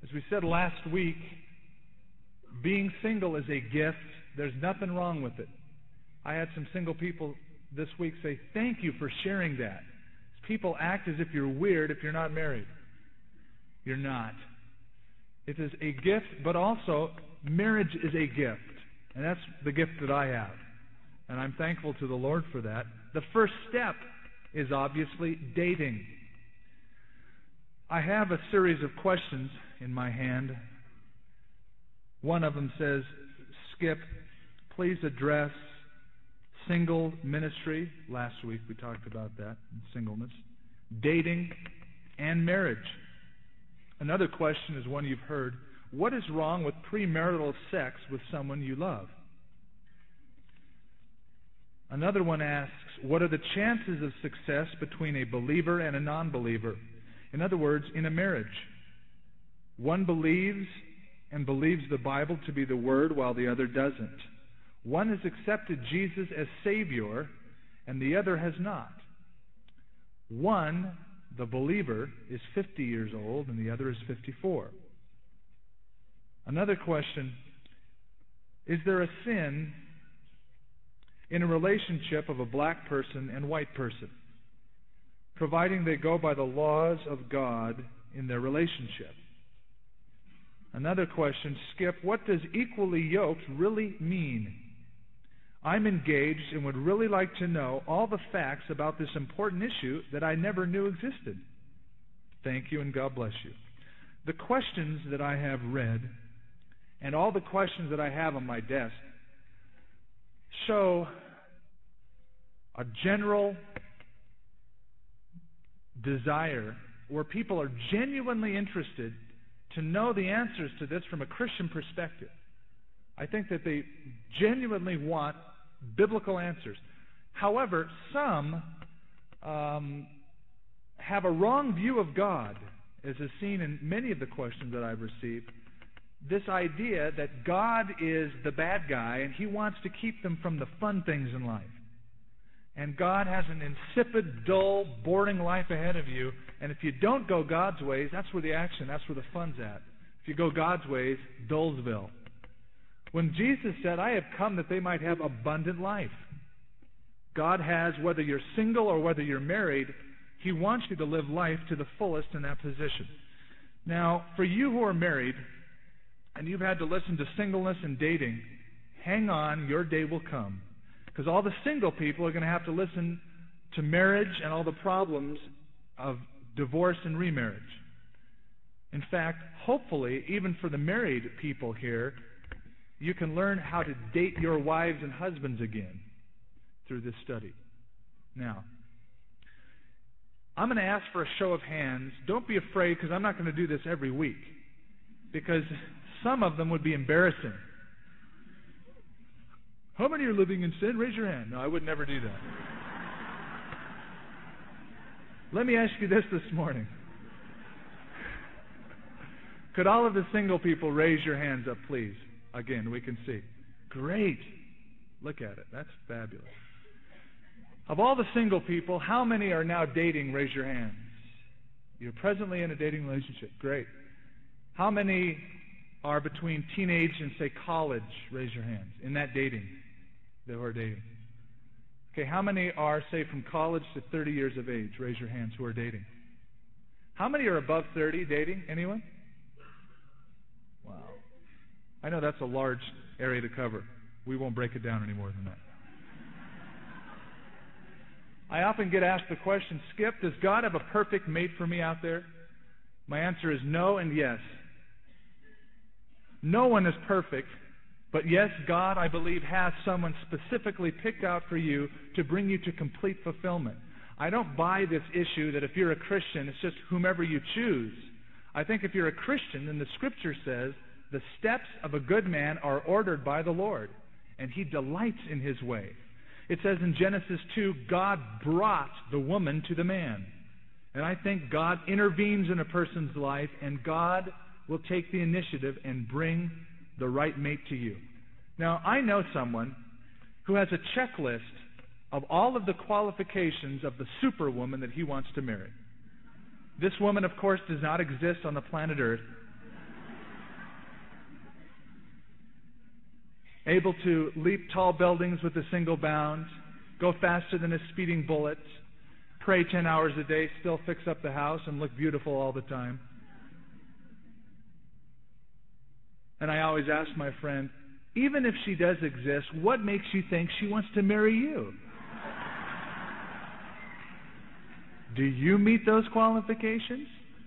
As we said last week, being single is a gift. There's nothing wrong with it. I had some single people this week say, thank you for sharing that. People act as if you're weird if you're not married. You're not. It is a gift, but also marriage is a gift. And that's the gift that I have. And I'm thankful to the Lord for that. The first step is obviously dating. I have a series of questions in my hand. One of them says, Skip, please address single ministry. Last week we talked about that, singleness, dating, and marriage. Another question is one you've heard. What is wrong with premarital sex with someone you love? Another one asks, what are the chances of success between a believer and a non-believer? In other words, in a marriage. One believes the Bible to be the Word while the other doesn't. One has accepted Jesus as Savior and the other has not. One, the believer, is 50 years old and the other is 54. Another question, is there a sin in a relationship of a black person and white person, providing they go by the laws of God in their relationship? Another question, Skip, what does equally yoked really mean? I'm engaged and would really like to know all the facts about this important issue that I never knew existed. Thank you and God bless you. The questions that I have read and all the questions that I have on my desk show a general desire where people are genuinely interested to know the answers to this from a Christian perspective. I think that they genuinely want biblical answers. However, some have a wrong view of God, as is seen in many of the questions that I've received. This idea that God is the bad guy and He wants to keep them from the fun things in life. And God has an insipid, dull, boring life ahead of you. And if you don't go God's ways, that's where the action, that's where the fun's at. If you go God's ways, Dullsville. When Jesus said, I have come that they might have abundant life. God has, whether you're single or whether you're married, He wants you to live life to the fullest in that position. Now, for you who are married, and you've had to listen to singleness and dating, hang on, your day will come. Because all the single people are going to have to listen to marriage and all the problems of divorce and remarriage. In fact, hopefully, even for the married people here, you can learn how to date your wives and husbands again through this study. Now, I'm going to ask for a show of hands. Don't be afraid, because I'm not going to do this every week, because some of them would be embarrassing. How many are living in sin? Raise your hand. No, I would never do that. Let me ask you this morning. Could all of the single people raise your hands up, please? Again, we can see. Great. Look at it. That's fabulous. Of all the single people, how many are now dating? Raise your hands. You're presently in a dating relationship. Great. How many are between teenage and, say, college? Raise your hands. In that dating, they who are dating. Okay, how many are, say, from college to 30 years of age? Raise your hands who are dating. How many are above 30 dating? Anyone? Wow. I know that's a large area to cover. We won't break it down any more than that. I often get asked the question, Skip, does God have a perfect mate for me out there? My answer is no and yes. No one is perfect, but yes, God, I believe, has someone specifically picked out for you to bring you to complete fulfillment. I don't buy this issue that if you're a Christian, it's just whomever you choose. I think if you're a Christian, then the Scripture says, the steps of a good man are ordered by the Lord, and He delights in His way. It says in Genesis 2, God brought the woman to the man. And I think God intervenes in a person's life, and God will take the initiative and bring the right mate to you. Now, I know someone who has a checklist of all of the qualifications of the superwoman that he wants to marry. This woman, of course, does not exist on the planet Earth. able to leap tall buildings with a single bound, go faster than a speeding bullet, pray 10 hours a day, still fix up the house, and look beautiful all the time. And I always ask my friend, even if she does exist, what makes you think she wants to marry you? Do you meet those qualifications?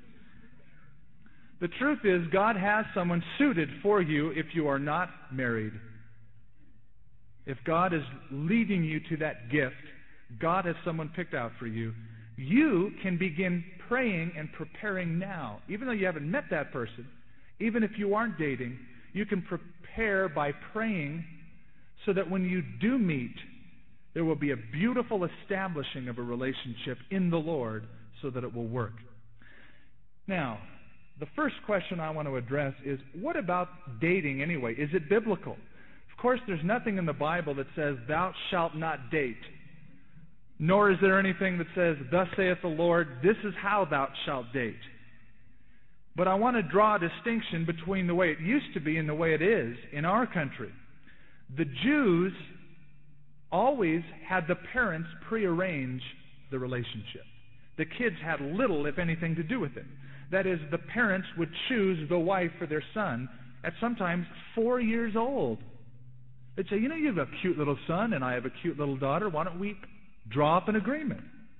The truth is, God has someone suited for you if you are not married. If God is leading you to that gift, God has someone picked out for you. You can begin praying and preparing now. Even though you haven't met that person, even if you aren't dating, you can prepare by praying so that when you do meet, there will be a beautiful establishing of a relationship in the Lord so that it will work. Now, the first question I want to address is, what about dating anyway? Is it biblical? Of course, there's nothing in the Bible that says, thou shalt not date. Nor is there anything that says, thus saith the Lord, this is how thou shalt date. But I want to draw a distinction between the way it used to be and the way it is in our country. The Jews always had the parents prearrange the relationship. The kids had little, if anything, to do with it. That is, the parents would choose the wife for their son at sometimes 4 years old. They'd say, you have a cute little son and I have a cute little daughter. Why don't we draw up an agreement?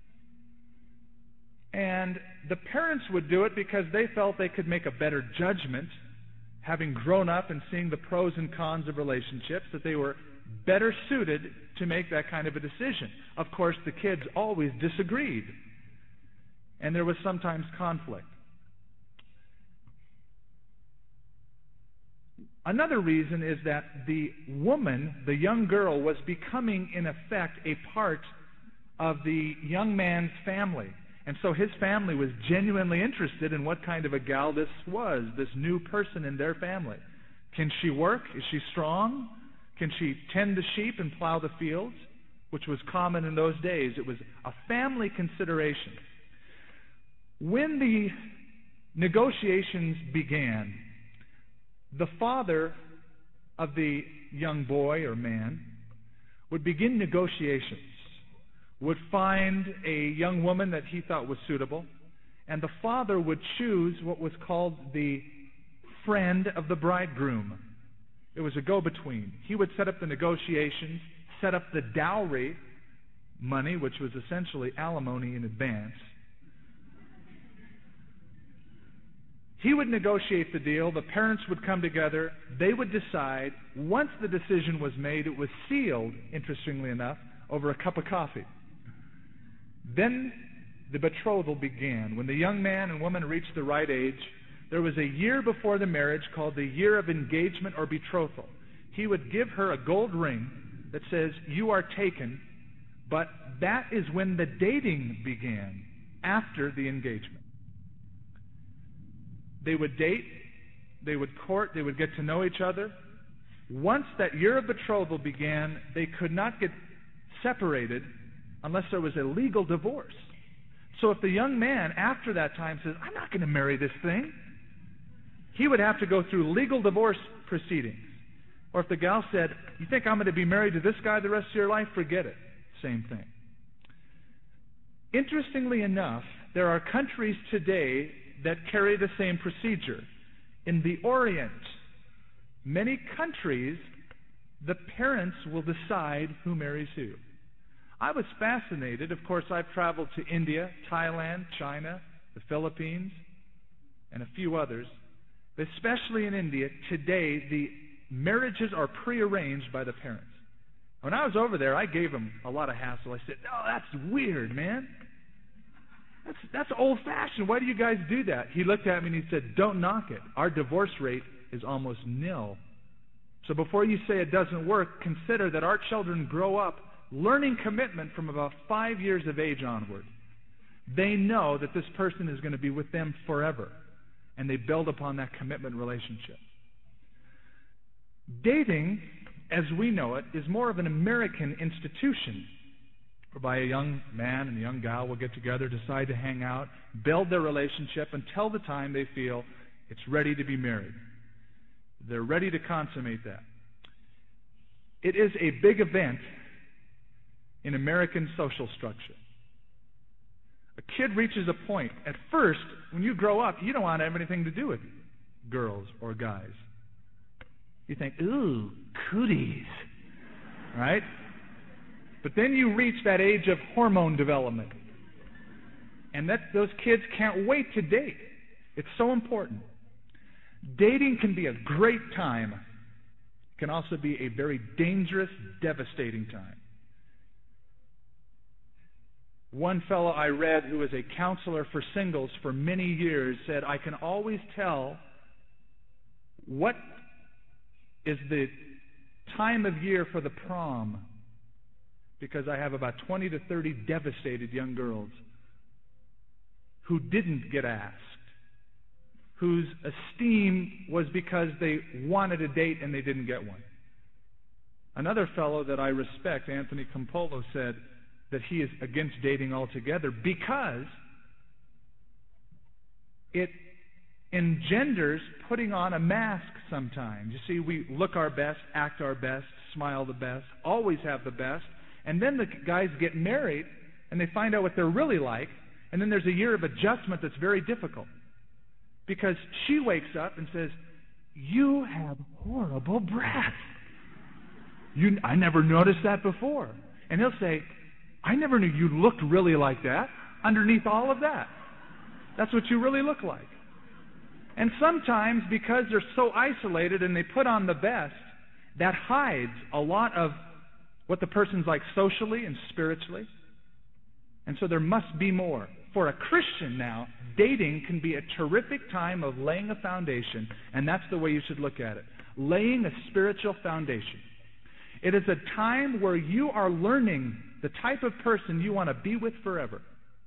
And the parents would do it because they felt they could make a better judgment, having grown up and seeing the pros and cons of relationships, that they were better suited to make that kind of a decision. Of course, the kids always disagreed, and there was sometimes conflict. Another reason is that the woman, the young girl, was becoming, in effect, a part of the young man's family. And so his family was genuinely interested in what kind of a gal this was, this new person in their family. Can she work? Is she strong? Can she tend the sheep and plow the fields? Which was common in those days. It was a family consideration. When the negotiations began, the father of the young boy or man would begin negotiations, would find a young woman that he thought was suitable, and the father would choose what was called the friend of the bridegroom. It was a go-between. He would set up the negotiations, set up the dowry money, which was essentially alimony in advance. He would negotiate the deal. The parents would come together. They would decide. Once the decision was made, it was sealed, interestingly enough, over a cup of coffee. Then the betrothal began. When the young man and woman reached the right age, there was a year before the marriage called the year of engagement or betrothal. He would give her a gold ring that says, you are taken, but that is when the dating began, after the engagement. They would date, they would court, they would get to know each other. Once that year of betrothal began, they could not get separated unless there was a legal divorce. So if the young man, after that time, says, I'm not going to marry this thing, he would have to go through legal divorce proceedings. Or if the gal said, you think I'm going to be married to this guy the rest of your life? Forget it. Same thing. Interestingly enough, there are countries today that carry the same procedure. In the Orient, many countries, the parents will decide who marries who. I was fascinated. Of course, I've traveled to India, Thailand, China, the Philippines, and a few others. But especially in India, today, the marriages are prearranged by the parents. When I was over there, I gave them a lot of hassle. I said, "Oh, that's weird, man. That's old-fashioned. Why do you guys do that?" He looked at me and he said, "Don't knock it. Our divorce rate is almost nil. So before you say it doesn't work, consider that our children grow up learning commitment from about 5 years of age onward. They know that this person is going to be with them forever, and they build upon that commitment relationship." Dating, as we know it, is more of an American institution, whereby a young man and a young gal will get together, decide to hang out, build their relationship until the time they feel it's ready to be married. They're ready to consummate that. It is a big event in American social structure. A kid reaches a point. At first, when you grow up, you don't want to have anything to do with girls or guys. You think, ooh, cooties, right? But then you reach that age of hormone development. And those kids can't wait to date. It's so important. Dating can be a great time. It can also be a very dangerous, devastating time. One fellow I read who was a counselor for singles for many years said, I can always tell what is the time of year for the prom because I have about 20 to 30 devastated young girls who didn't get asked, whose esteem was because they wanted a date and they didn't get one. Another fellow that I respect, Anthony Campolo, said that he is against dating altogether because it engenders putting on a mask sometimes. You see, we look our best, act our best, smile the best, always have the best, and then the guys get married and they find out what they're really like, and then there's a year of adjustment that's very difficult. Because she wakes up and says, you have horrible breath. I never noticed that before. And he'll say, I never knew you looked really like that underneath all of that. That's what you really look like. And sometimes, because they're so isolated and they put on the best, that hides a lot of what the person's like socially and spiritually. And so there must be more. For a Christian now, dating can be a terrific time of laying a foundation, and that's the way you should look at it. Laying a spiritual foundation. It is a time where you are learning the type of person you want to be with forever.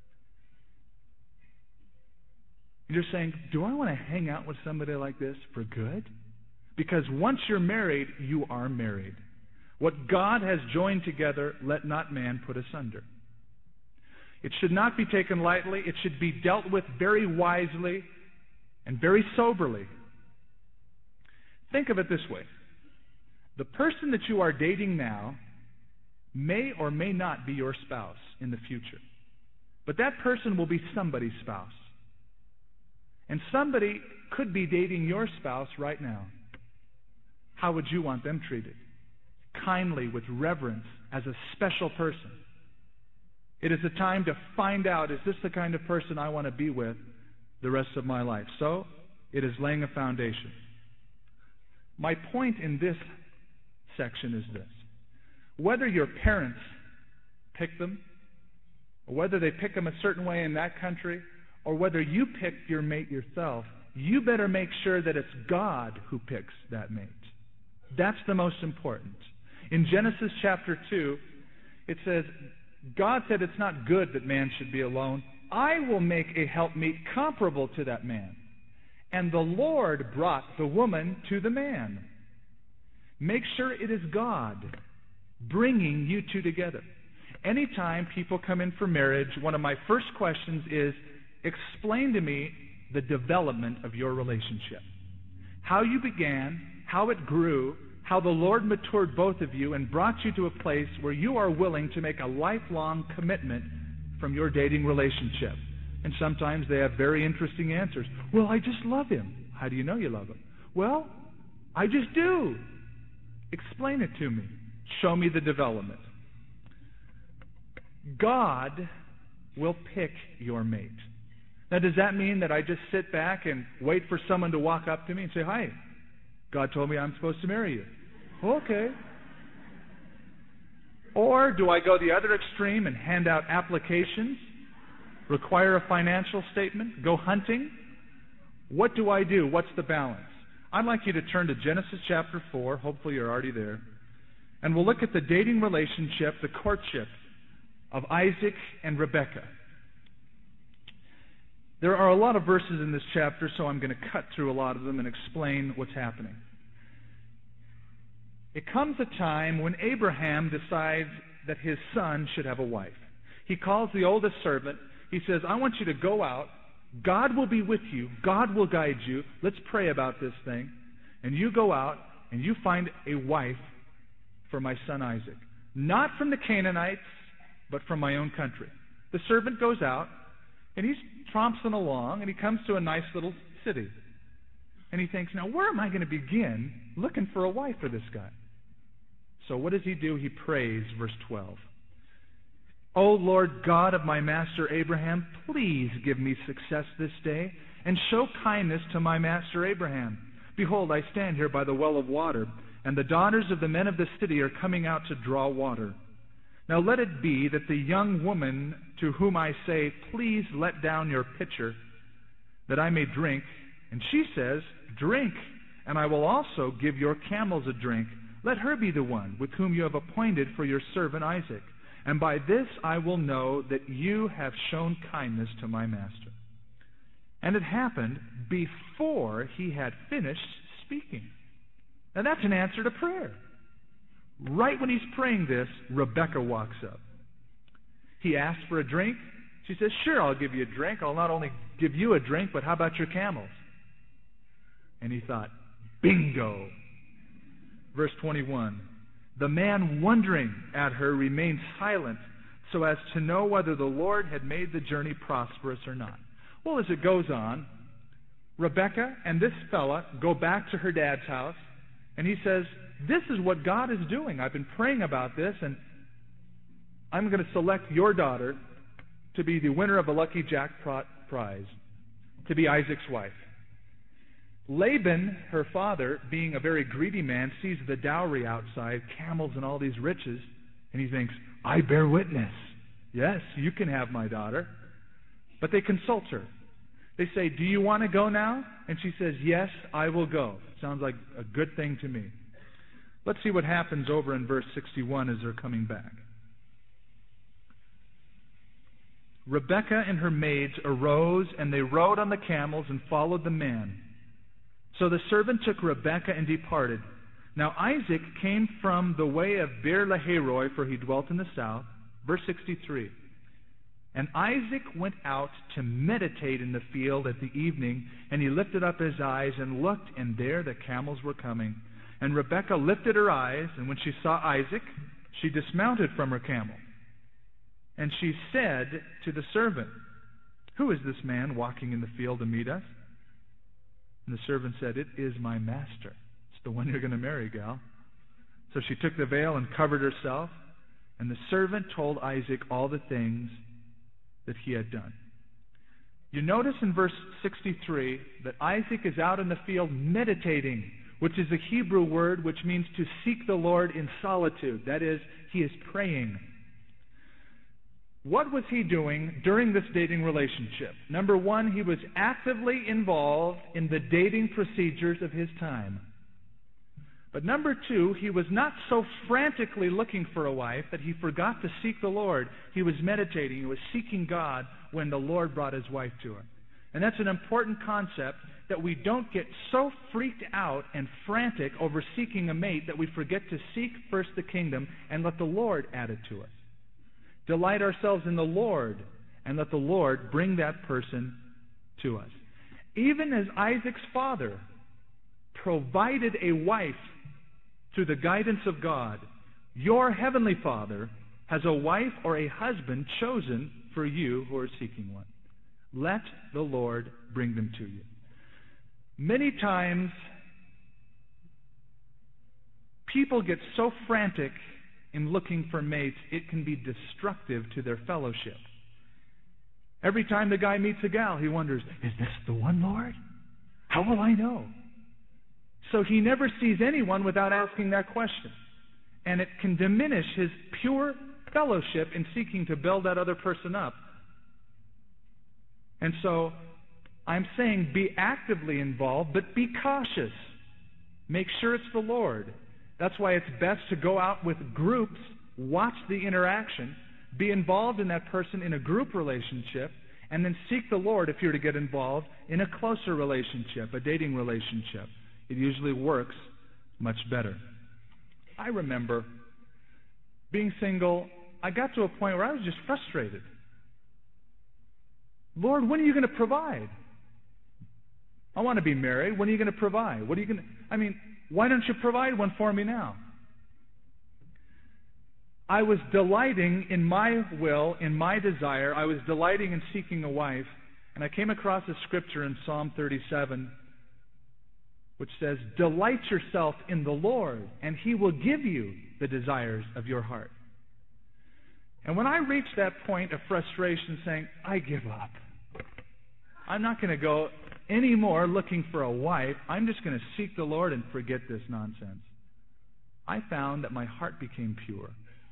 You're saying, do I want to hang out with somebody like this for good? Because once you're married, you are married. What God has joined together, let not man put asunder. It should not be taken lightly. It should be dealt with very wisely and very soberly. Think of it this way. The person that you are dating now may or may not be your spouse in the future. But that person will be somebody's spouse. And somebody could be dating your spouse right now. How would you want them treated? Kindly, with reverence, as a special person. It is a time to find out, is this the kind of person I want to be with the rest of my life? So, it is laying a foundation. My point in this section is this. Whether your parents pick them, or whether they pick them a certain way in that country, or whether you pick your mate yourself, you better make sure that it's God who picks that mate. That's the most important. In Genesis chapter 2, it says, God said it's not good that man should be alone. I will make a helpmeet comparable to that man. And the Lord brought the woman to the man. Make sure it is God bringing you two together. Anytime people come in for marriage, one of my first questions is, explain to me the development of your relationship. How you began, how it grew, how the Lord matured both of you and brought you to a place where you are willing to make a lifelong commitment from your dating relationship. And sometimes they have very interesting answers. Well, I just love him. How do you know you love him? Well, I just do. Explain it to me. Show me the development. God will pick your mate. Now, does that mean that I just sit back and wait for someone to walk up to me and say, hi, God told me I'm supposed to marry you? Okay. Or do I go the other extreme and hand out applications, require a financial statement, go hunting? What do I do? What's the balance? I'd like you to turn to Genesis chapter 4. Hopefully you're already there. And we'll look at the dating relationship, the courtship of Isaac and Rebekah. There are a lot of verses in this chapter, so I'm going to cut through a lot of them and explain what's happening. It comes a time when Abraham decides that his son should have a wife. He calls the oldest servant. He says, I want you to go out. God will be with you. God will guide you. Let's pray about this thing. And you go out and you find a wife for my son Isaac, not from the Canaanites, but from my own country." The servant goes out, and he's tromping along, and he comes to a nice little city. And he thinks, now where am I going to begin looking for a wife for this guy? So what does he do? He prays, verse 12. "O Lord God of my master Abraham, please give me success this day, and show kindness to my master Abraham. Behold, I stand here by the well of water, and the daughters of the men of the city are coming out to draw water. Now let it be that the young woman to whom I say, 'Please let down your pitcher, that I may drink,' and she says, 'Drink, and I will also give your camels a drink,' let her be the one with whom you have appointed for your servant Isaac. And by this I will know that you have shown kindness to my master." And it happened before he had finished speaking. Now that's an answer to prayer. Right when he's praying this, Rebekah walks up. He asks for a drink. She says, "Sure, I'll give you a drink. I'll not only give you a drink, but how about your camels?" And he thought, bingo. Verse 21, "The man, wondering at her, remained silent so as to know whether the Lord had made the journey prosperous or not." Well, as it goes on, Rebekah and this fella go back to her dad's house, and he says, "This is what God is doing. I've been praying about this, and I'm going to select your daughter to be the winner of a lucky jackpot prize, to be Isaac's wife." Laban, her father, being a very greedy man, sees the dowry outside, camels and all these riches, and he thinks, "I bear witness. Yes, you can have my daughter." But they consult her. They say, "Do you want to go now?" And she says, "Yes, I will go." Sounds like a good thing to me. Let's see what happens over in verse 61 as they're coming back. "Rebekah and her maids arose, and they rode on the camels and followed the man. So the servant took Rebekah and departed. Now Isaac came from the way of Beer-lahai-roi, for he dwelt in the south." Verse 63. "And Isaac went out to meditate in the field at the evening, and he lifted up his eyes and looked, and there the camels were coming. And Rebekah lifted her eyes, and when she saw Isaac, she dismounted from her camel. And she said to the servant, 'Who is this man walking in the field to meet us?' And the servant said, 'It is my master. It's the one you're going to marry, gal.' So she took the veil and covered herself, and the servant told Isaac all the things that he had done." You notice in verse 63 that Isaac is out in the field meditating, which is a Hebrew word which means to seek the Lord in solitude. That is, he is praying. What was he doing during this dating relationship? Number one, he was actively involved in the dating procedures of his time. But number two, he was not so frantically looking for a wife that he forgot to seek the Lord. He was meditating. He was seeking God when the Lord brought his wife to him. And that's an important concept, that we don't get so freaked out and frantic over seeking a mate that we forget to seek first the kingdom and let the Lord add it to us. Delight ourselves in the Lord and let the Lord bring that person to us. Even as Isaac's father provided a wife through the guidance of God, your heavenly Father has a wife or a husband chosen for you who are seeking one. Let the Lord bring them to you. Many times, people get so frantic in looking for mates, it can be destructive to their fellowship. Every time the guy meets a gal, he wonders, "Is this the one, Lord? How will I know?" So he never sees anyone without asking that question. And it can diminish his pure fellowship in seeking to build that other person up. And so I'm saying be actively involved, but be cautious. Make sure it's the Lord. That's why it's best to go out with groups, watch the interaction, be involved in that person in a group relationship, and then seek the Lord if you're to get involved in a closer relationship, a dating relationship. It usually works much better. I remember being single. I got to a point where I was just frustrated. Lord, when are you going to provide? I want to be married. When are you going to provide? Why don't you provide one for me now? I was delighting in my will, in my desire. I was delighting in seeking a wife. And I came across a scripture in Psalm 37 which says, "Delight yourself in the Lord, and He will give you the desires of your heart." And when I reached that point of frustration saying, I give up. I'm not going to go anymore looking for a wife. I'm just going to seek the Lord and forget this nonsense. I found that my heart became pure.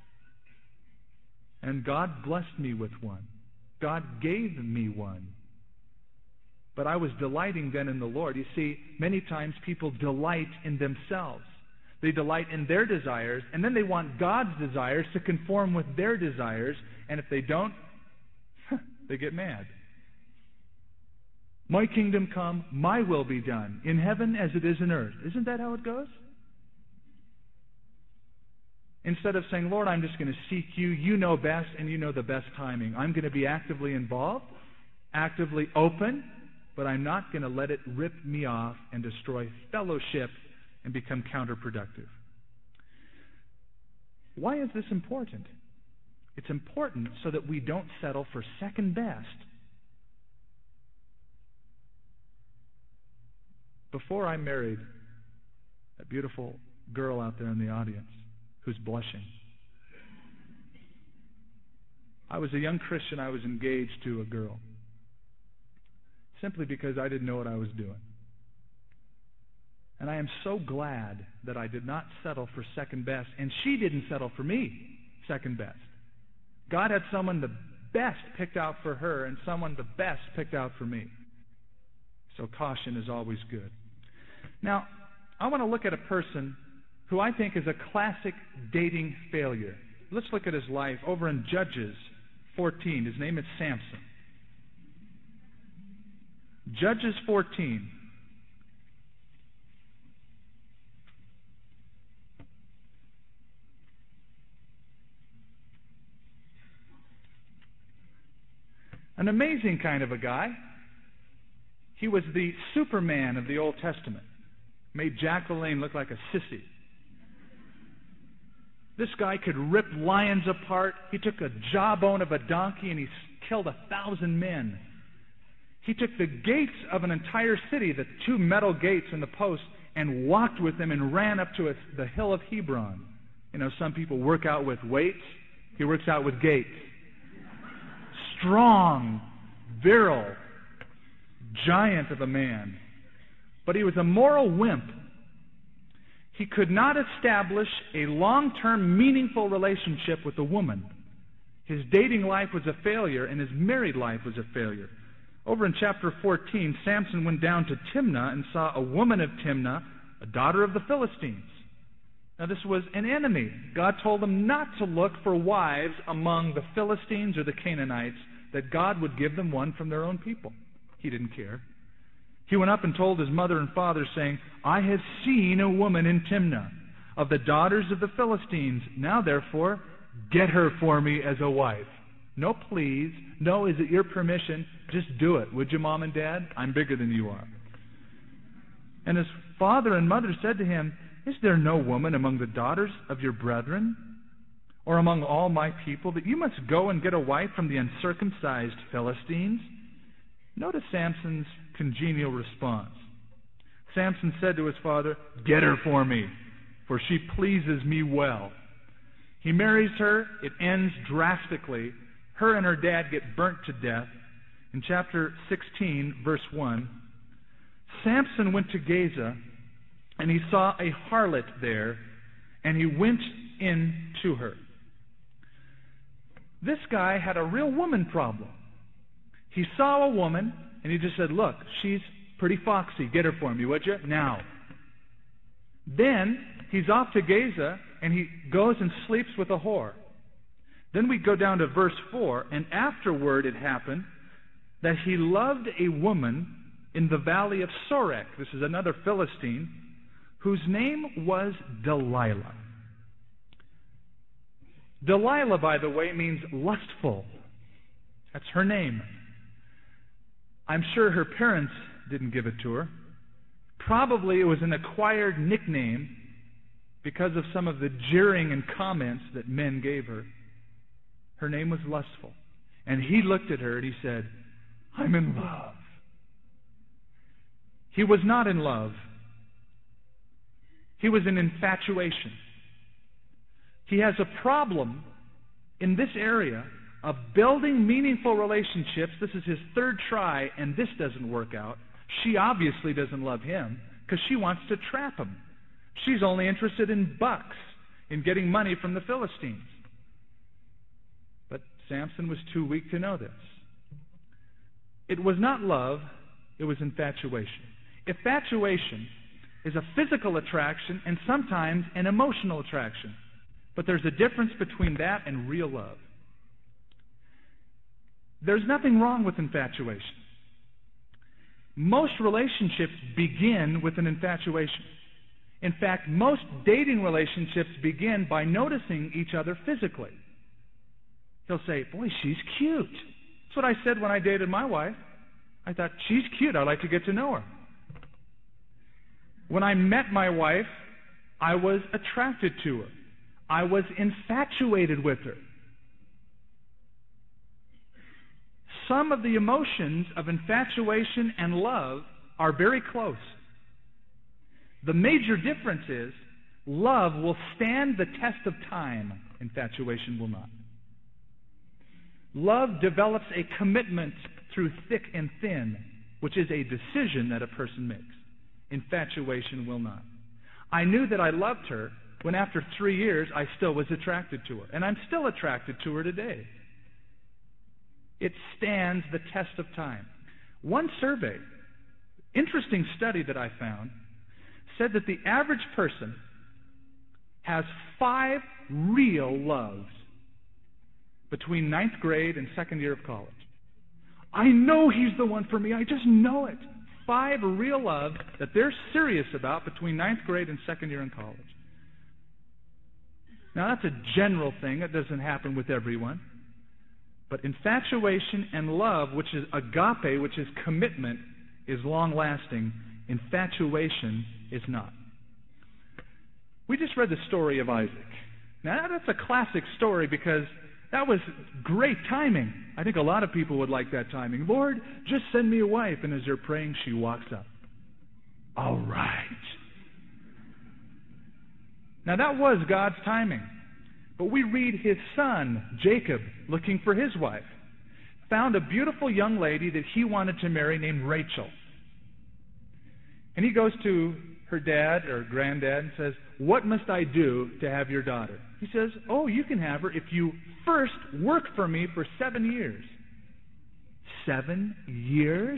And God blessed me with one. God gave me one. But I was delighting then in the Lord. You see, many times people delight in themselves. They delight in their desires, and then they want God's desires to conform with their desires, and if they don't, they get mad. My kingdom come, my will be done, in heaven as it is in earth. Isn't that how it goes? Instead of saying, Lord, I'm just going to seek you. You know best, and you know the best timing. I'm going to be actively involved, actively open, but I'm not going to let it rip me off and destroy fellowship and become counterproductive. Why is this important? It's important so that we don't settle for second best. Before I married that beautiful girl out there in the audience who's blushing, I was a young Christian. I was engaged to a girl simply because I didn't know what I was doing. And I am so glad that I did not settle for second best, and she didn't settle for me second best. God had someone the best picked out for her and someone the best picked out for me. So caution is always good. Now, I want to look at a person who I think is a classic dating failure. Let's look at his life over in Judges 14. His name is Samson. Judges 14. An amazing kind of a guy. He was the Superman of the Old Testament. Made Jack LaLanne look like a sissy. This guy could rip lions apart. He took a jawbone of a donkey and he killed 1,000 men. He took the gates of an entire city, the 2 metal gates and the posts, and walked with them and ran up to the hill of Hebron. You know, some people work out with weights. He works out with gates. Strong, virile, giant of a man. But he was a moral wimp. He could not establish a long-term, meaningful relationship with a woman. His dating life was a failure, and his married life was a failure. Over in chapter 14, Samson went down to Timnah and saw a woman of Timnah, a daughter of the Philistines. Now, this was an enemy. God told him not to look for wives among the Philistines or the Canaanites, that God would give them one from their own people. He didn't care. He went up and told his mother and father, saying, I have seen a woman in Timnah of the daughters of the Philistines. Now, therefore, get her for me as a wife. No, please. No, is it your permission? Just do it. Would you, Mom and Dad? I'm bigger than you are. And his father and mother said to him, Is there no woman among the daughters of your brethren, or among all my people, that you must go and get a wife from the uncircumcised Philistines? Notice Samson's congenial response. Samson said to his father, Get her for me, for she pleases me well. He marries her. It ends drastically. Her and her dad get burnt to death. In chapter 16, verse 1, Samson went to Gaza, and he saw a harlot there, and he went in to her. This guy had a real woman problem. He saw a woman, and he just said, Look, she's pretty foxy. Get her for me, would you? Now. Then he's off to Gaza, and he goes and sleeps with a whore. Then we go down to verse 4, and afterward it happened that he loved a woman in the valley of Sorek. This is another Philistine, whose name was Delilah. Delilah, by the way, means lustful. That's her name. I'm sure her parents didn't give it to her. Probably it was an acquired nickname because of some of the jeering and comments that men gave her. Her name was Lustful. And he looked at her and he said, I'm in love. He was not in love. He was in infatuation. He has a problem in this area of building meaningful relationships. This is his third try, and this doesn't work out. She obviously doesn't love him because she wants to trap him. She's only interested in bucks, in getting money from the Philistines. But Samson was too weak to know this. It was not love, it was infatuation. Infatuation is a physical attraction and sometimes an emotional attraction. But there's a difference between that and real love. There's nothing wrong with infatuation. Most relationships begin with an infatuation. In fact, most dating relationships begin by noticing each other physically. He'll say, boy, she's cute. That's what I said when I dated my wife. I thought, she's cute. I'd like to get to know her. When I met my wife, I was attracted to her. I was infatuated with her. Some of the emotions of infatuation and love are very close. The major difference is love will stand the test of time. Infatuation will not. Love develops a commitment through thick and thin, which is a decision that a person makes. Infatuation will not. I knew that I loved her when after 3 years I still was attracted to her. And I'm still attracted to her today. It stands the test of time. One survey, interesting study that I found, said that the average person has 5 real loves between 9th grade and 2nd year of college. I know he's the one for me. I just know it. 5 real loves that they're serious about between 9th grade and 2nd year in college. Now, that's a general thing. It doesn't happen with everyone. But infatuation and love, which is agape, which is commitment, is long-lasting. Infatuation is not. We just read the story of Isaac. Now, that's a classic story because that was great timing. I think a lot of people would like that timing. Lord, just send me a wife. And as they're praying, she walks up. All right. Now, that was God's timing. But we read his son, Jacob, looking for his wife, found a beautiful young lady that he wanted to marry named Rachel. And he goes to her dad or granddad and says, what must I do to have your daughter? He says, oh, you can have her if you first work for me for 7 years. 7 years?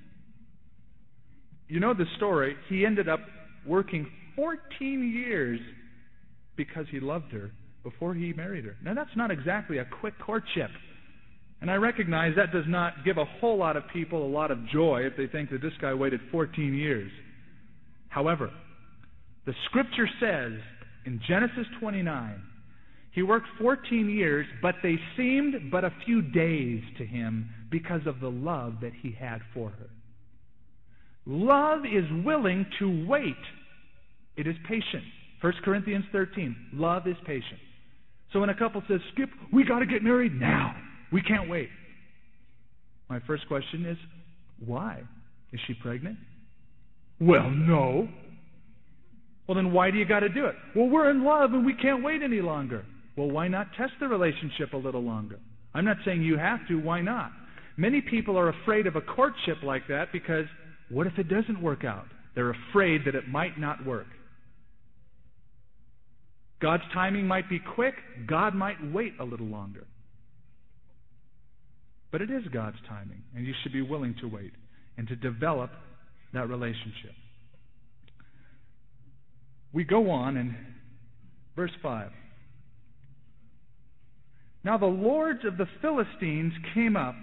You know the story. He ended up working 14 years because he loved her before he married her. Now, that's not exactly a quick courtship. And I recognize that does not give a whole lot of people a lot of joy if they think that this guy waited 14 years. However, the Scripture says in Genesis 29, he worked 14 years, but they seemed but a few days to him because of the love that he had for her. Love is willing to wait. It is patient. 1 Corinthians 13, love is patient. So when a couple says, Skip, we got to get married now. We can't wait. My first question is, why? Is she pregnant? Well, no. Well, then why do you got to do it? Well, we're in love and we can't wait any longer. Well, why not test the relationship a little longer? I'm not saying you have to. Why not? Many people are afraid of a courtship like that because what if it doesn't work out? They're afraid that it might not work. God's timing might be quick. God might wait a little longer. But it is God's timing, and you should be willing to wait and to develop that relationship. We go on in verse 5. Now the lords of the Philistines came up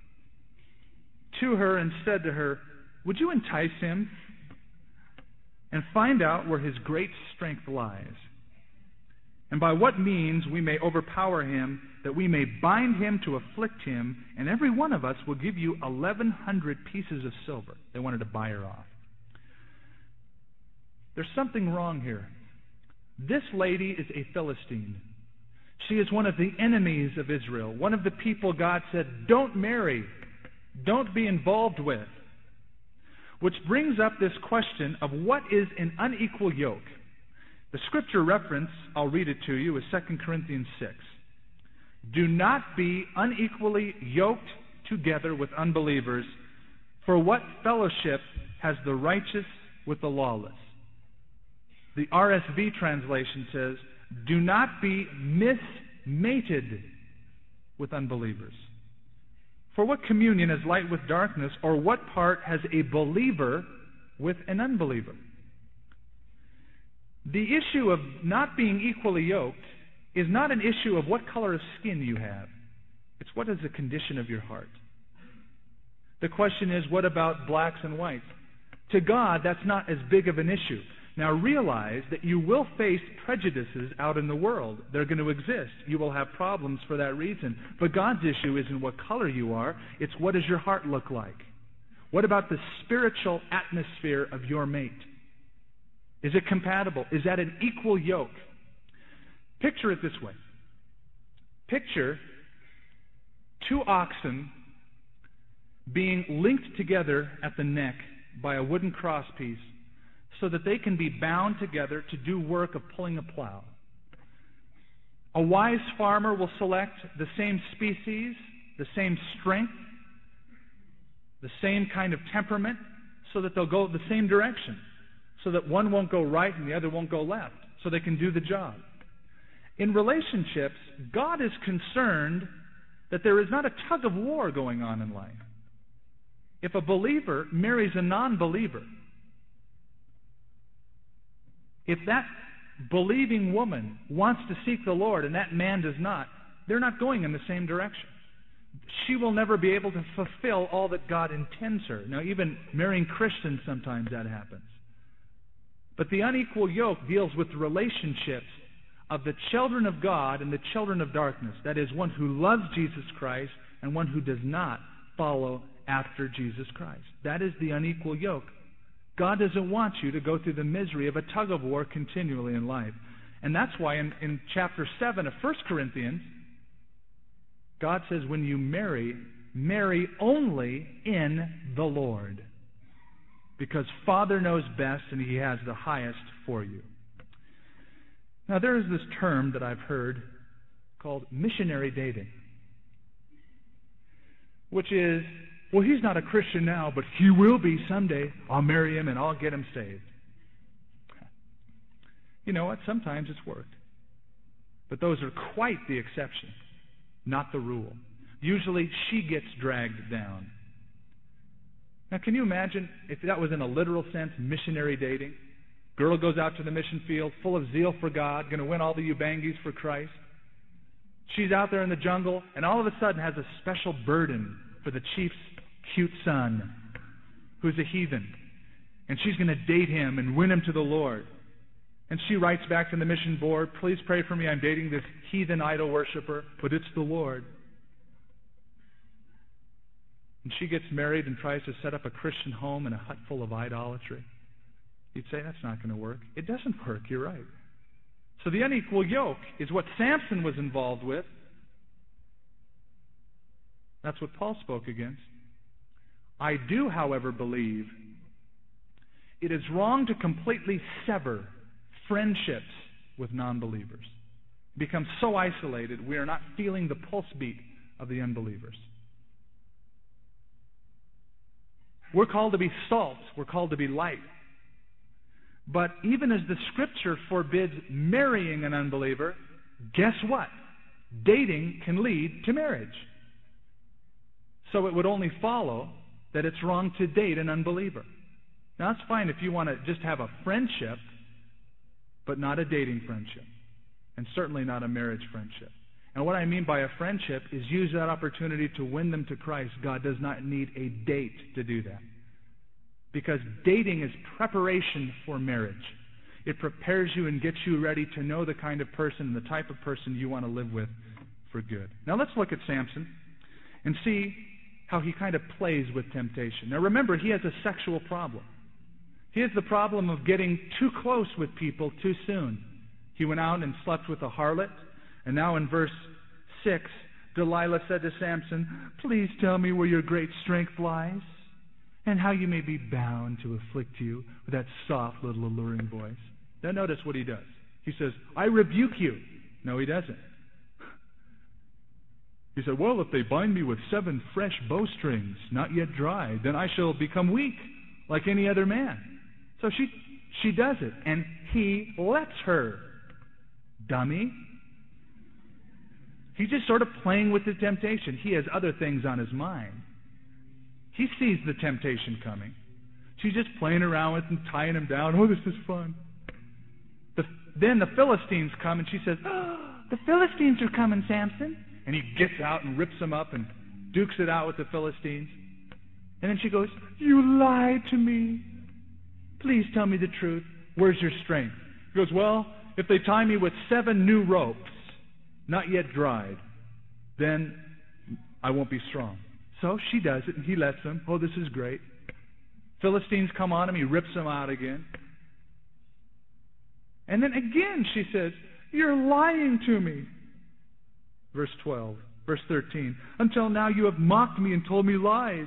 to her and said to her, would you entice him and find out where his great strength lies? And by what means we may overpower him, that we may bind him to afflict him, and every one of us will give you 1,100 pieces of silver. They wanted to buy her off. There's something wrong here. This lady is a Philistine. She is one of the enemies of Israel, one of the people God said, don't marry, don't be involved with. Which brings up this question of what is an unequal yoke. The scripture reference, I'll read it to you, is 2 Corinthians 6. Do not be unequally yoked together with unbelievers, for what fellowship has the righteous with the lawless? The RSV translation says, do not be mismated with unbelievers. For what communion is light with darkness, or what part has a believer with an unbeliever? The issue of not being equally yoked is not an issue of what color of skin you have. It's what is the condition of your heart. The question is, what about blacks and whites? To God, that's not as big of an issue. Now realize that you will face prejudices out in the world. They're going to exist. You will have problems for that reason. But God's issue isn't what color you are. It's what does your heart look like? What about the spiritual atmosphere of your mate? Is it compatible? Is that an equal yoke? Picture it this way. Picture two oxen being linked together at the neck by a wooden crosspiece so that they can be bound together to do work of pulling a plow. A wise farmer will select the same species, the same strength, the same kind of temperament, so that they'll go the same direction, so that one won't go right and the other won't go left, so they can do the job. In relationships, God is concerned that there is not a tug of war going on in life. If a believer marries a non-believer, if that believing woman wants to seek the Lord and that man does not, they're not going in the same direction. She will never be able to fulfill all that God intends her. Now, even marrying Christians, sometimes that happens. But the unequal yoke deals with the relationships of the children of God and the children of darkness. That is, one who loves Jesus Christ and one who does not follow after Jesus Christ. That is the unequal yoke. God doesn't want you to go through the misery of a tug of war continually in life. And that's why in chapter 7 of 1 Corinthians, God says when you marry, marry only in the Lord. Because Father knows best and He has the highest for you. Now there is this term that I've heard called missionary dating. Which is, well, he's not a Christian now, but he will be someday. I'll marry him and I'll get him saved. You know what? Sometimes it's worked. But those are quite the exception, not the rule. Usually she gets dragged down. Now, can you imagine if that was in a literal sense, missionary dating? Girl goes out to the mission field full of zeal for God, going to win all the Ubangis for Christ. She's out there in the jungle and all of a sudden has a special burden for the chief's cute son, who's a heathen. And she's going to date him and win him to the Lord. And she writes back to the mission board, please pray for me, I'm dating this heathen idol worshiper, but it's the Lord. And she gets married and tries to set up a Christian home in a hut full of idolatry. You'd say, that's not going to work. It doesn't work, you're right. So the unequal yoke is what Samson was involved with. That's what Paul spoke against. I do, however, believe it is wrong to completely sever friendships with non-believers. Become so isolated we are not feeling the pulse beat of the unbelievers. We're called to be salt. We're called to be light. But even as the Scripture forbids marrying an unbeliever, guess what? Dating can lead to marriage. So it would only follow that it's wrong to date an unbeliever. Now, that's fine if you want to just have a friendship, but not a dating friendship. And certainly not a marriage friendship. And what I mean by a friendship is use that opportunity to win them to Christ. God does not need a date to do that. Because dating is preparation for marriage. It prepares you and gets you ready to know the kind of person and the type of person you want to live with for good. Now let's look at Samson and see how he kind of plays with temptation. Now remember, he has a sexual problem. He has the problem of getting too close with people too soon. He went out and slept with a harlot. And now in verse 6, Delilah said to Samson, "Please tell me where your great strength lies, and how you may be bound to afflict you," with that soft little alluring voice. Now notice what he does. He says, "I rebuke you." No, he doesn't. He said, "Well, if they bind me with 7 fresh bowstrings, not yet dried, then I shall become weak, like any other man." So she does it, and he lets her. Dummy. He's just sort of playing with the temptation. He has other things on his mind. He sees the temptation coming. She's just playing around with him, tying him down. Oh, this is fun. Then the Philistines come, and she says, "Oh, the Philistines are coming, Samson." And he gets out and rips them up and dukes it out with the Philistines. And then she goes, "You lied to me. Please tell me the truth. Where's your strength?" He goes, "Well, if they tie me with 7 new ropes, not yet dried, then I won't be strong." So she does it, and he lets them. Oh, this is great. Philistines come on him. He rips them out again. And then again she says, "You're lying to me." Verse 12, verse 13. "Until now you have mocked me and told me lies.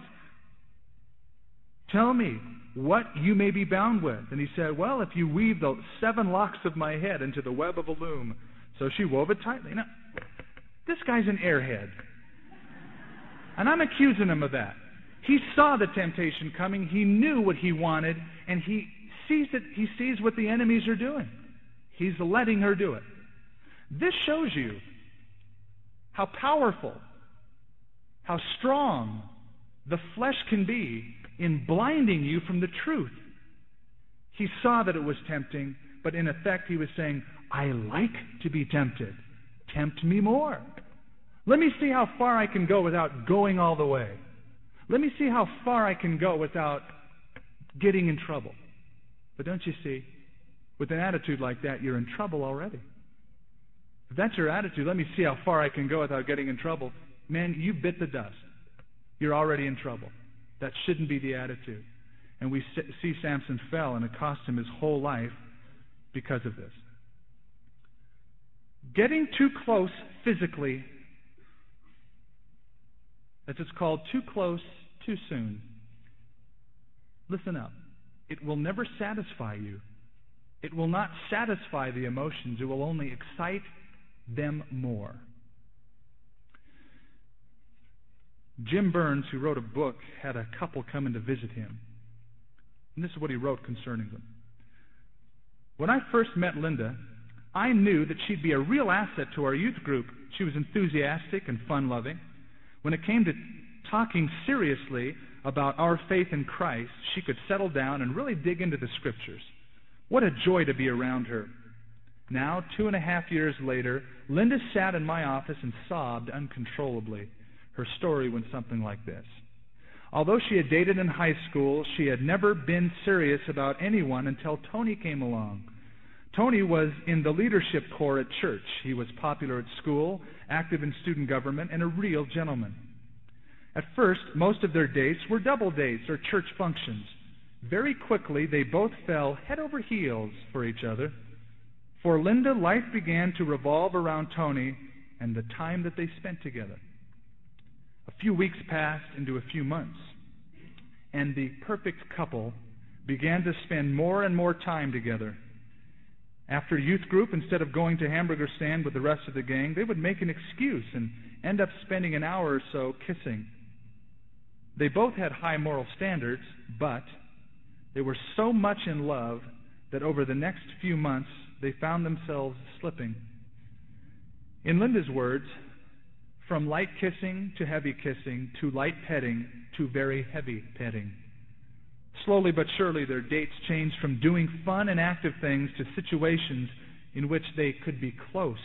Tell me what you may be bound with." And he said, "Well, if you weave the 7 locks of my head into the web of a loom." So she wove it tightly. Now, this guy's an airhead. And I'm accusing him of that. He saw the temptation coming. He knew what he wanted. And he sees it. He sees what the enemies are doing. He's letting her do it. This shows you how powerful, how strong the flesh can be in blinding you from the truth. He saw that it was tempting, but in effect he was saying, "I like to be tempted. Tempt me more. Let me see how far I can go without going all the way. Let me see how far I can go without getting in trouble." But don't you see, with an attitude like that, you're in trouble already. If that's your attitude, "Let me see how far I can go without getting in trouble," man, you bit the dust. You're already in trouble. That shouldn't be the attitude. And we see Samson fell, and it cost him his whole life because of this. Getting too close physically, as it's called, too close too soon. Listen up. It will never satisfy you. It will not satisfy the emotions. It will only excite them more. Jim Burns, who wrote a book, had a couple come in to visit him. And this is what he wrote concerning them. "When I first met Linda, I knew that she'd be a real asset to our youth group. She was enthusiastic and fun-loving. When it came to talking seriously about our faith in Christ, she could settle down and really dig into the Scriptures. What a joy to be around her." Now, 2.5 years later, Linda sat in my office and sobbed uncontrollably. Her story went something like this. Although she had dated in high school, she had never been serious about anyone until Tony came along. Tony was in the leadership corps at church. He was popular at school, active in student government, and a real gentleman. At first, most of their dates were double dates or church functions. Very quickly, they both fell head over heels for each other. For Linda, life began to revolve around Tony and the time that they spent together. A few weeks passed into a few months, and the perfect couple began to spend more and more time together. After youth group, instead of going to hamburger stand with the rest of the gang, they would make an excuse and end up spending an hour or so kissing. They both had high moral standards, but they were so much in love that over the next few months, they found themselves slipping. In Linda's words, "From light kissing to heavy kissing, to light petting to very heavy petting." Slowly but surely, their dates changed from doing fun and active things to situations in which they could be close.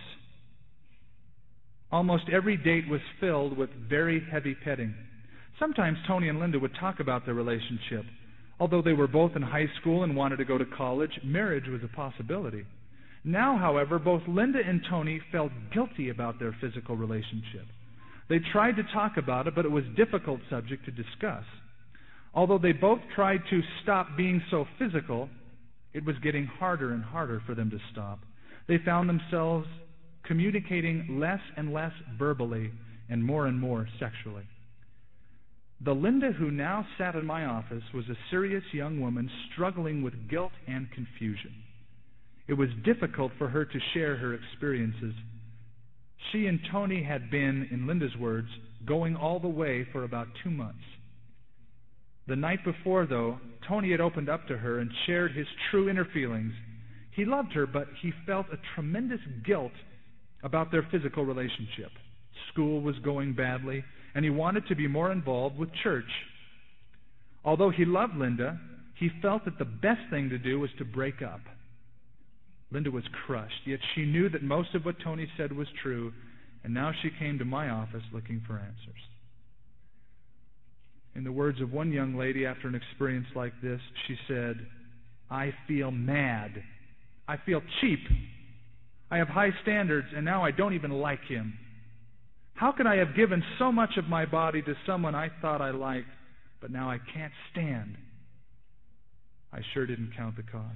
Almost every date was filled with very heavy petting. Sometimes Tony and Linda would talk about their relationship. Although they were both in high school and wanted to go to college, marriage was a possibility. Now, however, both Linda and Tony felt guilty about their physical relationship. They tried to talk about it, but it was a difficult subject to discuss. Although they both tried to stop being so physical, it was getting harder and harder for them to stop. They found themselves communicating less and less verbally and more sexually. The Linda who now sat in my office was a serious young woman struggling with guilt and confusion. It was difficult for her to share her experiences. She and Tony had been, in Linda's words, going all the way for about 2 months. The night before, though, Tony had opened up to her and shared his true inner feelings. He loved her, but he felt a tremendous guilt about their physical relationship. School was going badly, and he wanted to be more involved with church. Although he loved Linda, he felt that the best thing to do was to break up. Linda was crushed, yet she knew that most of what Tony said was true, and now she came to my office looking for answers. In the words of one young lady after an experience like this, she said, "I feel mad. I feel cheap. I have high standards, and now I don't even like him. How could I have given so much of my body to someone I thought I liked, but now I can't stand? I sure didn't count the cost."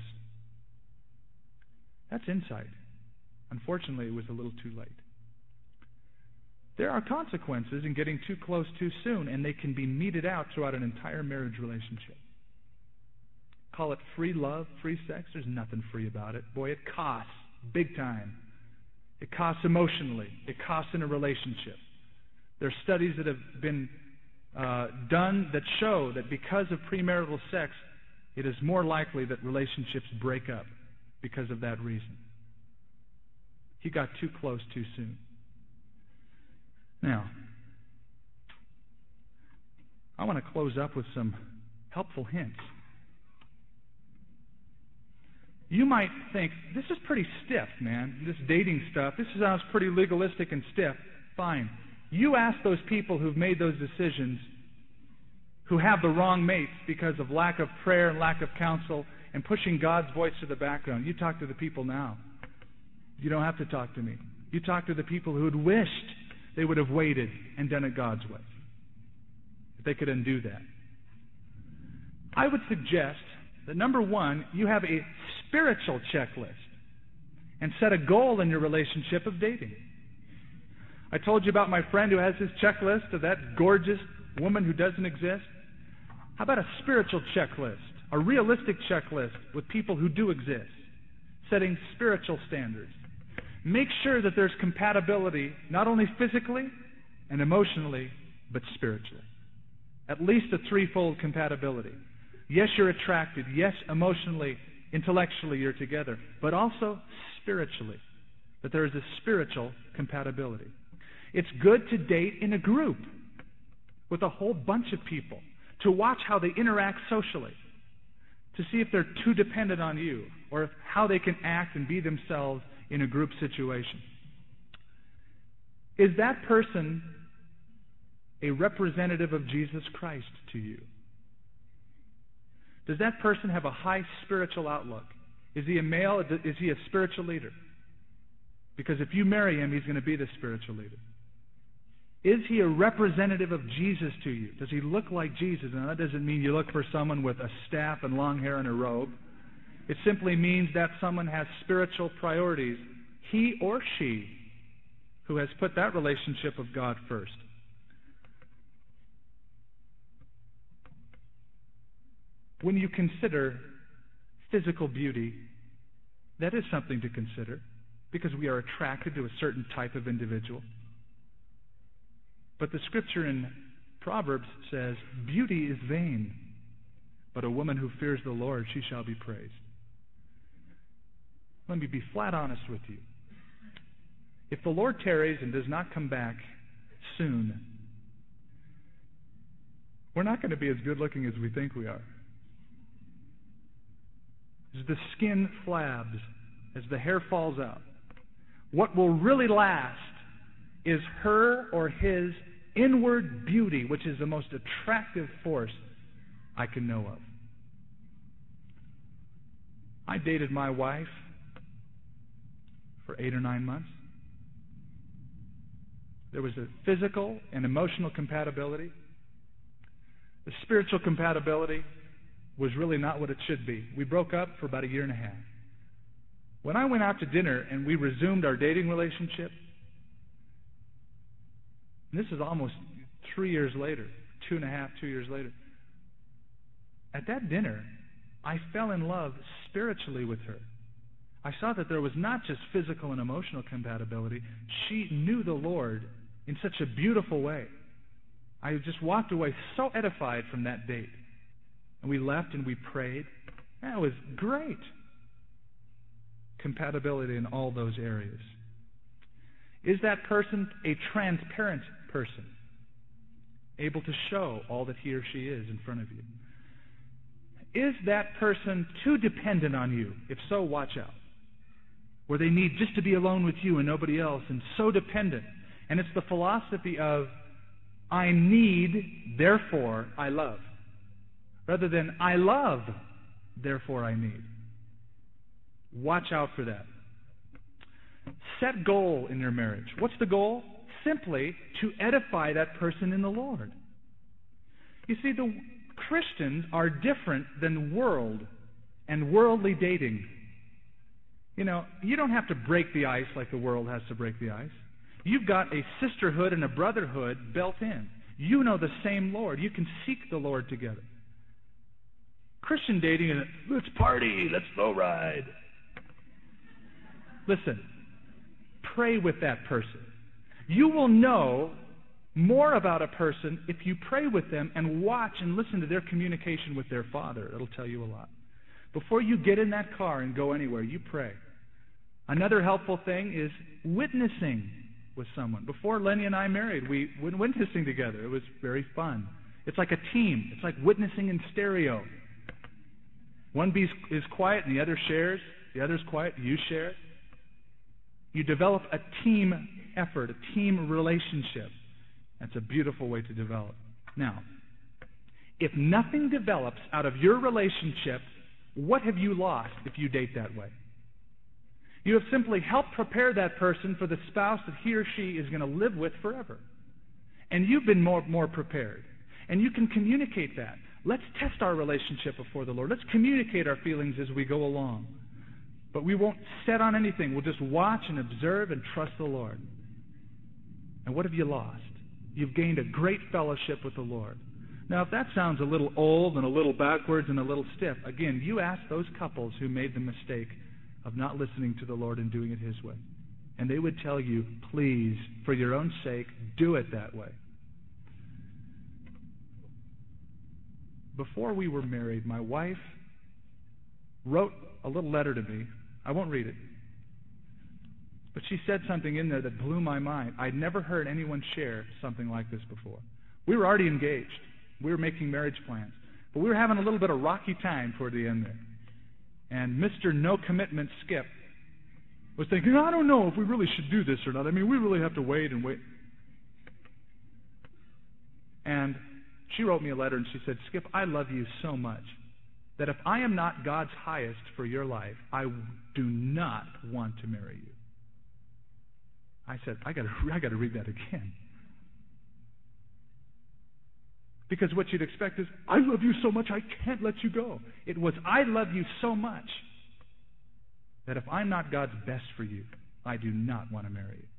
That's insight. Unfortunately, it was a little too late. There are consequences in getting too close too soon, and they can be meted out throughout an entire marriage relationship. Call it free love, free sex. There's nothing free about it. Boy, it costs big time. It costs emotionally. It costs in a relationship. There are studies that have been done that show that because of premarital sex, it is more likely that relationships break up because of that reason. He got too close too soon. Now, I want to close up with some helpful hints. You might think, this is pretty stiff, man, this dating stuff. This sounds pretty legalistic and stiff. Fine. You ask those people who've made those decisions, who have the wrong mates because of lack of prayer and lack of counsel and pushing God's voice to the background. You talk to the people now. You don't have to talk to me. You talk to the people who had wished they would have waited and done it God's way, if they could undo that. I would suggest that, number one, you have a spiritual checklist and set a goal in your relationship of dating. I told you about my friend who has his checklist of that gorgeous woman who doesn't exist. How about a spiritual checklist, a realistic checklist with people who do exist, setting spiritual standards? Make sure that there's compatibility, not only physically and emotionally, but spiritually. At least a threefold compatibility. Yes, you're attracted. Yes, emotionally, intellectually, you're together. But also spiritually, that there is a spiritual compatibility. It's good to date in a group with a whole bunch of people, to watch how they interact socially, to see if they're too dependent on you, or how they can act and be themselves in a group situation. Is that person a representative of Jesus Christ to you? Does that person have a high spiritual outlook? Is he a male? Is he a spiritual leader? Because if you marry him, he's going to be the spiritual leader. Is he a representative of Jesus to you? Does he look like Jesus? Now, that doesn't mean you look for someone with a staff and long hair and a robe. It simply means that someone has spiritual priorities, he or she, who has put that relationship of God first. When you consider physical beauty, that is something to consider, because we are attracted to a certain type of individual. But the scripture in Proverbs says, beauty is vain, but a woman who fears the Lord, she shall be praised. Let me be flat honest with you. If the Lord tarries and does not come back soon, we're not going to be as good looking as we think we are. As the skin flabs, as the hair falls out, what will really last is her or his inward beauty, which is the most attractive force I can know of. I dated my wife for 8 or 9 months. There was a physical and emotional compatibility. The spiritual compatibility was really not what it should be. We broke up for about 1.5 years. When I went out to dinner and we resumed our dating relationship, and this is almost 3 years later, 2.5, 2 years later, at that dinner, I fell in love spiritually with her. I saw that there was not just physical and emotional compatibility. She knew the Lord in such a beautiful way. I just walked away so edified from that date. And we left and we prayed. That was great. Compatibility in all those areas. Is that person a transparent person? Able to show all that he or she is in front of you? Is that person too dependent on you? If so, watch out. Where they need just to be alone with you and nobody else, and so dependent. And it's the philosophy of, I need, therefore I love. Rather than, I love, therefore I need. Watch out for that. Set goal in your marriage. What's the goal? Simply to edify that person in the Lord. You see, the Christians are different than world and worldly dating. You know, you don't have to break the ice like the world has to break the ice. You've got a sisterhood and a brotherhood built in. You know the same Lord. You can seek the Lord together. Christian dating is, let's party, let's slow ride. Listen, pray with that person. You will know more about a person if you pray with them and watch and listen to their communication with their Father. It'll tell you a lot. Before you get in that car and go anywhere, you pray. Another helpful thing is witnessing with someone. Before Lenny and I married, we went witnessing together. It was very fun. It's like a team. It's like witnessing in stereo. One is quiet and the other shares. The other's quiet, you share. You develop a team effort, a team relationship. That's a beautiful way to develop. Now, if nothing develops out of your relationship, what have you lost if you date that way? You have simply helped prepare that person for the spouse that he or she is going to live with forever. And you've been more prepared. And you can communicate that. Let's test our relationship before the Lord. Let's communicate our feelings as we go along. But we won't set on anything. We'll just watch and observe and trust the Lord. And what have you lost? You've gained a great fellowship with the Lord. Now, if that sounds a little old and a little backwards and a little stiff, again, you ask those couples who made the mistake of not listening to the Lord and doing it His way. And they would tell you, please, for your own sake, do it that way. Before we were married, my wife wrote a little letter to me. I won't read it. But she said something in there that blew my mind. I'd never heard anyone share something like this before. We were already engaged. We were making marriage plans. But we were having a little bit of rocky time toward the end there. And Mr. No Commitment Skip was thinking, I don't know if we really should do this or not. I mean, we really have to wait and wait. And she wrote me a letter and she said, Skip, I love you so much that if I am not God's highest for your life, I do not want to marry you. I said, I got to read that again. Because what you'd expect is, I love you so much I can't let you go. It was, I love you so much that if I'm not God's best for you, I do not want to marry you.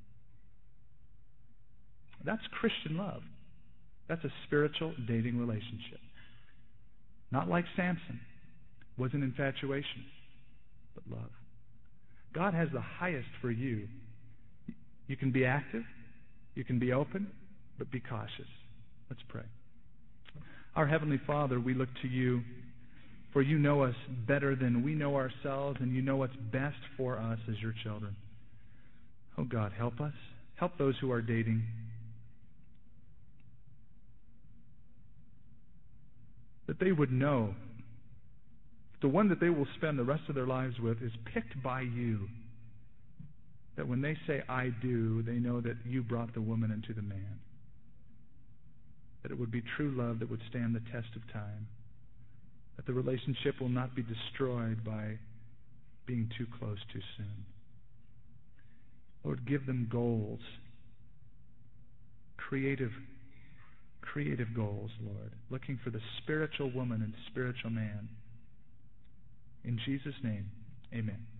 That's Christian love. That's a spiritual dating relationship. Not like Samson. Wasn't infatuation, but love. God has the highest for you. You can be active, you can be open, but be cautious. Let's pray. Our Heavenly Father, we look to you, for you know us better than we know ourselves, and you know what's best for us as your children. Oh God, help us. Help those who are dating. That they would know the one that they will spend the rest of their lives with is picked by you. That when they say, I do, they know that you brought the woman into the man. That it would be true love that would stand the test of time. That the relationship will not be destroyed by being too close too soon. Lord, give them goals. Creative goals, Lord. Looking for the spiritual woman and spiritual man. In Jesus' name, amen.